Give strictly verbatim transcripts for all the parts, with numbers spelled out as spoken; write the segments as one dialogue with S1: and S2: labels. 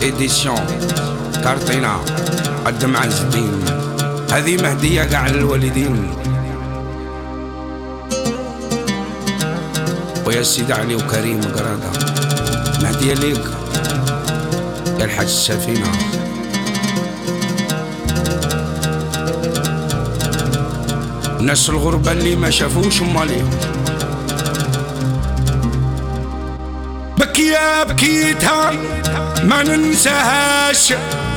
S1: إديسيون كارتينا قدم عز الدين. هذه مهدية قاع للوالدين. ويا سيدي علي وكريم قرادة مهدية ليك يا الحاج السفينة. ناس الغربة اللي ما شافوش امالي بكيا بكيتها ما ننساهاش،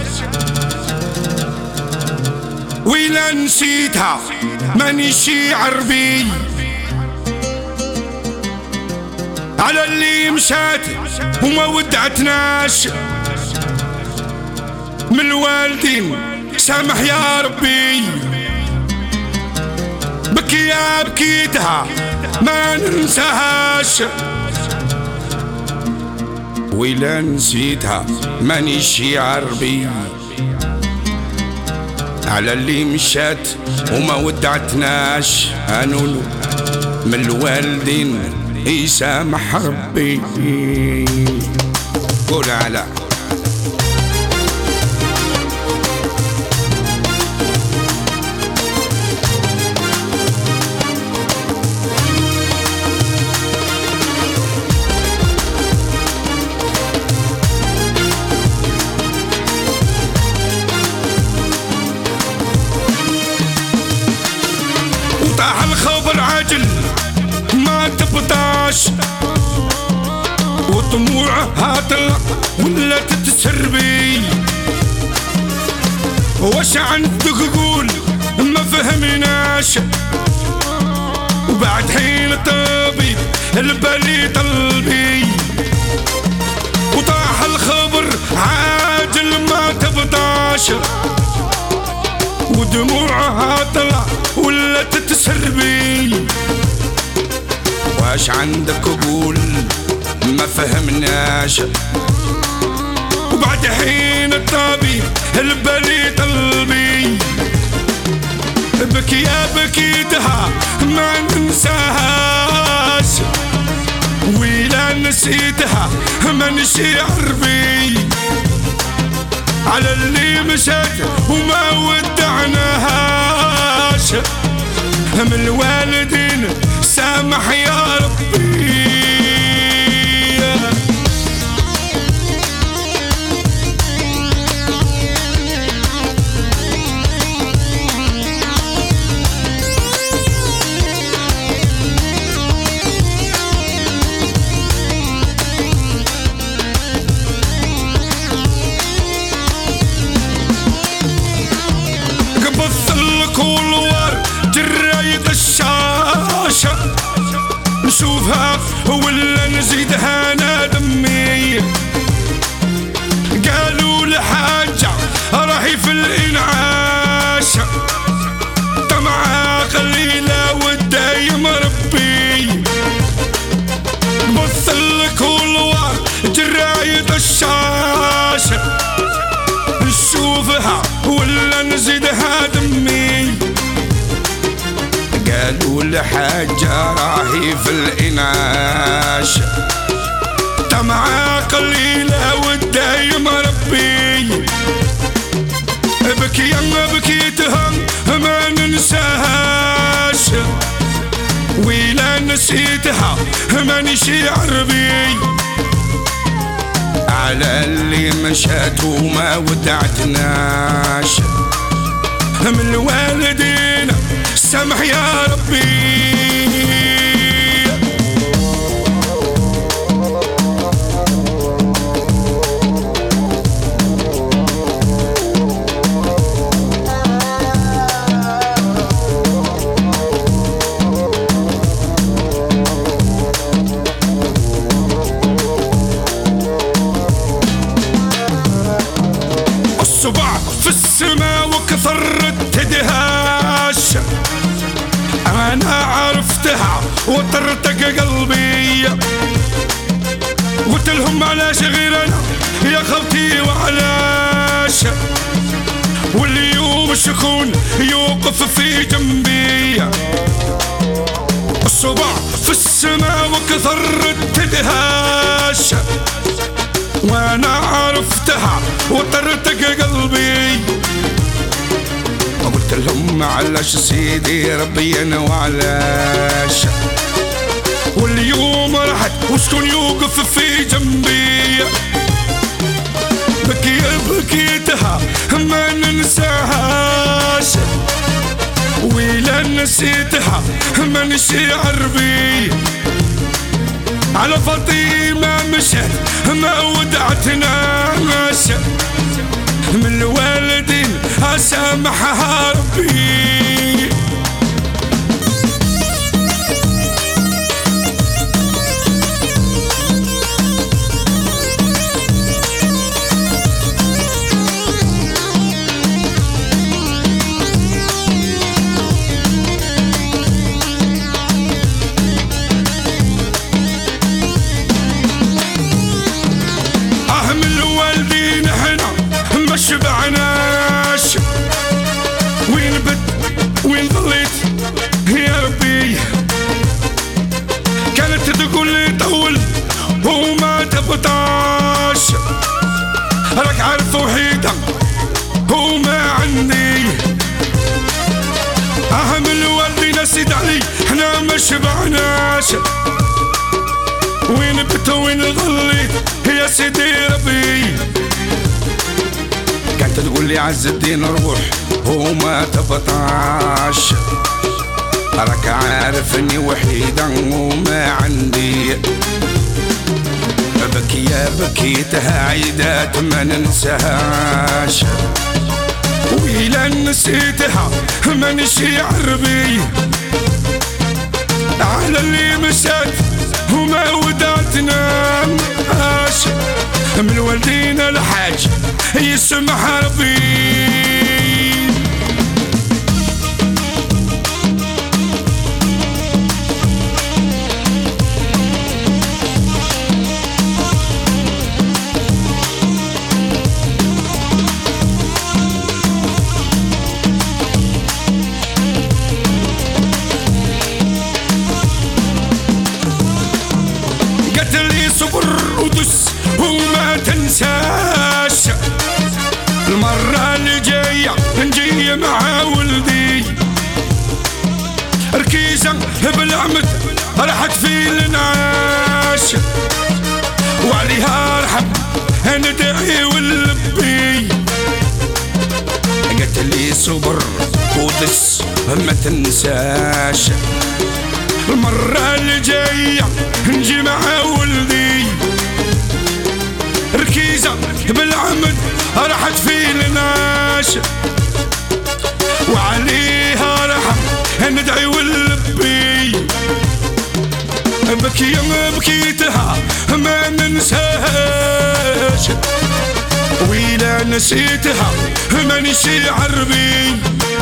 S1: ويلا نسيتها ماني شي عربي على اللي مشات وما ودعتناش من الوالدين. سامح يا ربي بكيا بكيتها ما ننساهاش، ويلا نسيتها ماني شي عربي على اللي مشات وما ودعتناش. هانولو من الوالدين يسامح ربي. قول علاء وطاح الخبر عاجل ما تبطاش، وطموعها طلع ولا تتسربي. واش عندك قول ما فهمناش، وبعد حين الطبيب البالي طلبي. وطاح الخبر عاجل ما تبطاش، ودموعها طلع ولا تتسربي. واش عندك قول ما فهمناش، وبعد حين الطبيب البالي طلبي. بكيا بكيتها ما ننساهاش، ويلا نسيتها ما نشي عربي على اللي مشات وما ودعناهاش من الوالدين. سامح يا ربي كولوار جرايد الشاشة نشوفها ولا نزيدها انا دمي. قالوا لحاجة راهي في الانعاش طمعها قليلة والدايم ربي. بث الكولوار جرايد الشاشة نشوفها ولا نزيدها دمي. قالوا لحاجة راهي في الإنعاش طمعها قليلة والدايم ربي. بكيا بكيتها ما ننساهاش، ويلا نسيتها ماني شي عربي على اللي مشات وما ودعتناش من الوالدين. سامح يا ربي الصبع في السما وكثر التدهاش. أنا عرفتها وطرتك قلبي، قلت لهم علاش غير أنا يا خوتي وعلاش، واليوم شكون يوقف في جنبي. الصبع في السما وكثر التدهاش، وانا عرفتها وطرتك قلبي. قلت لهم معلش سيدي ربي انا وعلاش، واليوم راحت وشكون يوقف في جنبي. بكي بكيتها ما ننساهاش، ويلا نسيتها ما نشعر بي. على فاطمة مشت ما ودعتناش، من الوالدين أسامحها ربي. شبعناش، وين بت وين ضليت يا ربي. كانت تقول لي طول وما تبطاش، راك عارف وحيدة وما عندي. اهم الوالدين نسيت علي احنا ما شبعناش، وين بت وين ضليت يا سيدي ربي. كانت تقول لي عز الدين روح وما تبطاش، راك عارف اني وحيدة وما عندي. بكي يا بكيتها عيدات ما ننساهاش، ويلا نسيتها ما نشعر بي. على اللي مشات وما ودعتناش، من والدينا الحاج يسمح ربي. قالت لي صبر ودس وما تنساش، المرة اللي جاية نجي مع ولدي. ركيزة بالعمد راحت في النعاش، وعليها رحب ندعي ونلبي. قالت لي صبر ودس ما تنساش، المرة اللي جاية نجي مع ولدي. ركيزة بالعمد راحت في الناش، وعليها رحم ندعي ونلبي. بكي بكيتها ما ننساهاش، ويلا نسيتها ما نشعر بي.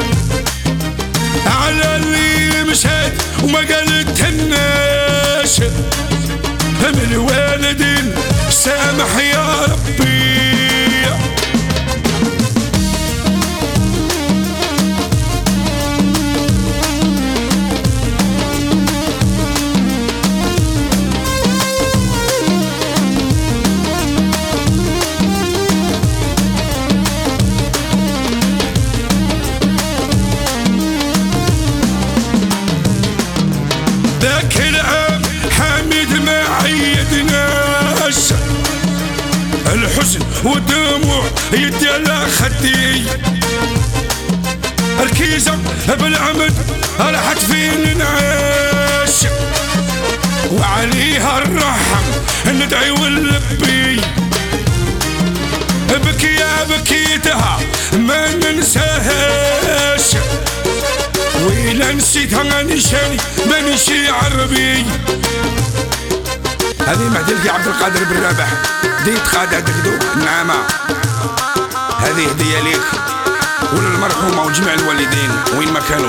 S1: على اللي مشات وما قالتهناش، من الوالدين سامح يا ربي. ذاك العام حميد ما عيدناش، الحزن والدموع يدي على خدي. ركيزة بالعمد راحت في النعاش، وعليها الرحم ندعي ونلبي. بكي يا بكيتها ما ننساهاش، ويلا نسيتها نشاني ما نشعر بي. هذه مهدي عبد القادر بن رابح ديت قادة دكدوك نعمة. هذه هدية ليك وللمرحومة وجميع الوالدين وين ما كانوا.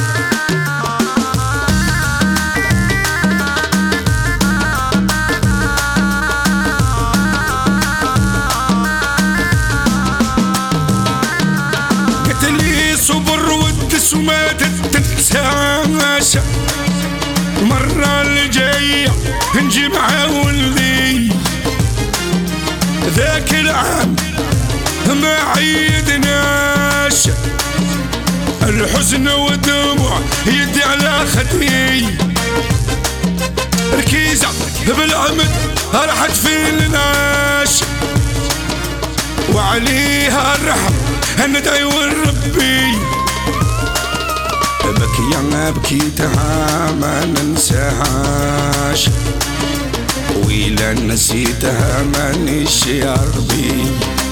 S1: قلت لي صبر ودس وما تنساش، مرة اللي جاية نجي مع ولدي. ذاك ذاك العام ما عيدناش، الحزن والدموع يدي على خدي، ركيزة بالعمد راحت في الناش، وعليها الرحم ندعي والربي. بكي يا بكيتها ما ننساهاش، وإلا نسيتها مانيش يا ربي،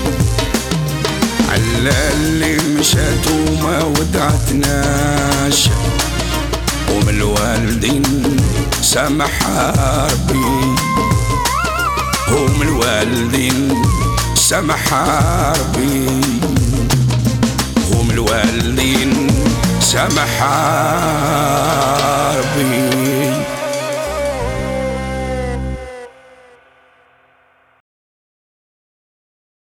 S1: على اللي مشات وما ودعتناش، ومن الوالدين سامحها ربي، ومن الوالدين سامحها ربي، ومن الوالدين سامحها